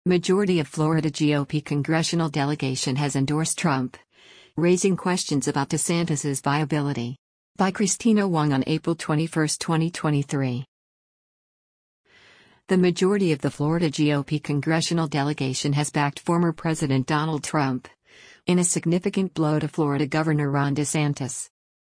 Majority of Florida GOP congressional delegation has endorsed Trump, raising questions about DeSantis's viability. By Christina Wong on April 21, 2023. The majority of the Florida GOP congressional delegation has backed former President Donald Trump, in a significant blow to Florida Governor Ron DeSantis.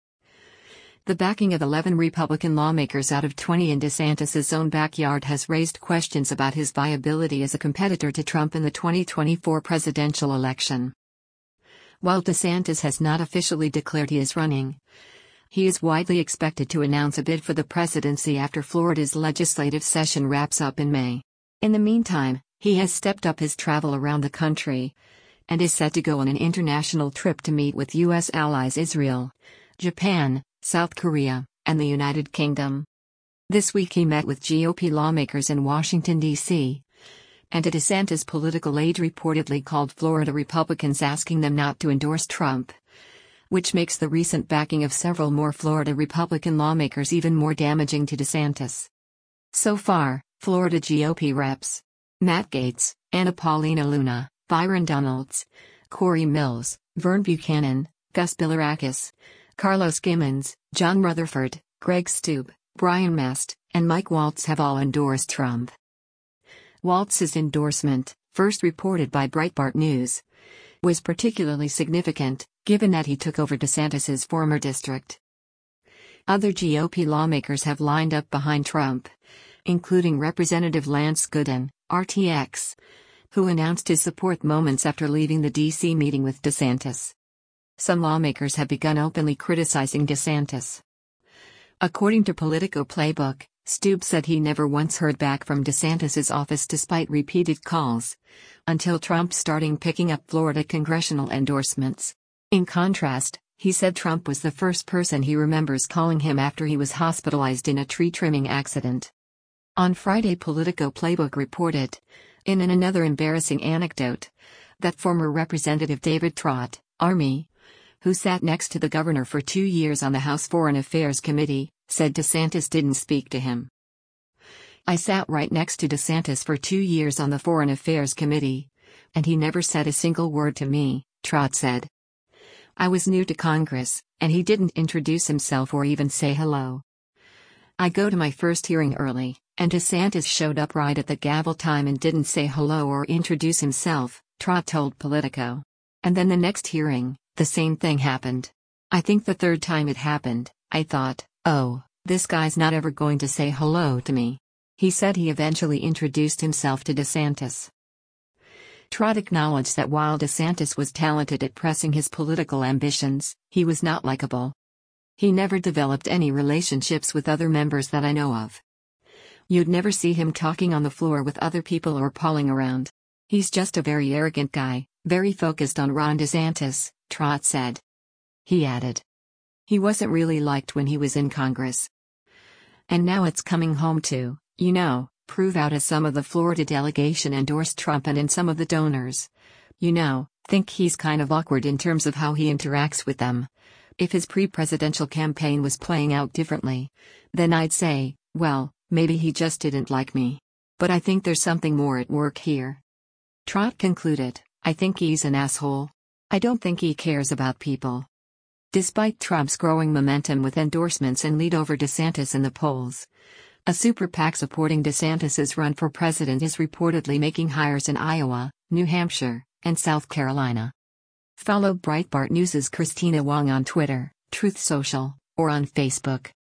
The backing of 11 Republican lawmakers out of 20 in DeSantis's own backyard has raised questions about his viability as a competitor to Trump in the 2024 presidential election. While DeSantis has not officially declared he is running, he is widely expected to announce a bid for the presidency after Florida's legislative session wraps up in May. In the meantime, he has stepped up his travel around the country and is set to go on an international trip to meet with U.S. allies Israel, Japan, South Korea, and the United Kingdom. This week he met with GOP lawmakers in Washington, D.C., and a DeSantis political aide reportedly called Florida Republicans asking them not to endorse Trump, which makes the recent backing of several more Florida Republican lawmakers even more damaging to DeSantis. So far, Florida GOP reps Matt Gaetz, Anna Paulina Luna, Byron Donalds, Corey Mills, Vern Buchanan, Gus Bilirakis, Carlos Gimmons, John Rutherford, Greg Steube, Brian Mast, and Mike Waltz have all endorsed Trump. Waltz's endorsement, first reported by Breitbart News, was particularly significant, given that he took over DeSantis's former district. Other GOP lawmakers have lined up behind Trump, including Representative Lance Gooden, RTX, who announced his support moments after leaving the D.C. meeting with DeSantis. Some lawmakers have begun openly criticizing DeSantis. According to Politico Playbook, Steube said he never once heard back from DeSantis's office despite repeated calls, until Trump started picking up Florida congressional endorsements. In contrast, he said Trump was the first person he remembers calling him after he was hospitalized in a tree trimming accident. On Friday, Politico Playbook reported, in another embarrassing anecdote, that former Representative David Trott, Army, who sat next to the governor for 2 years on the House Foreign Affairs Committee, said DeSantis didn't speak to him. "I sat right next to DeSantis for 2 years on the Foreign Affairs Committee, and he never said a single word to me," Trott said. "I was new to Congress, and he didn't introduce himself or even say hello. I go to my first hearing early, and DeSantis showed up right at the gavel time and didn't say hello or introduce himself," Trott told Politico. "And then the next hearing, the same thing happened. I think the third time it happened, I thought, oh, this guy's not ever going to say hello to me." He said he eventually introduced himself to DeSantis. Trott acknowledged that while DeSantis was talented at pressing his political ambitions, he was not likable. "He never developed any relationships with other members that I know of. You'd never see him talking on the floor with other people or palling around. He's just a very arrogant guy, very focused on Ron DeSantis," Trott said. He added, "He wasn't really liked when he was in Congress. And now it's coming home to, prove out as some of the Florida delegation endorsed Trump and in some of the donors, think he's kind of awkward in terms of how he interacts with them. If his pre-presidential campaign was playing out differently, then I'd say, well, maybe he just didn't like me. But I think there's something more at work here." Trott concluded, "I think he's an asshole. I don't think he cares about people." Despite Trump's growing momentum with endorsements and lead over DeSantis in the polls, a super PAC supporting DeSantis's run for president is reportedly making hires in Iowa, New Hampshire, and South Carolina. Follow Breitbart News' Christina Wong on Twitter, Truth Social, or on Facebook.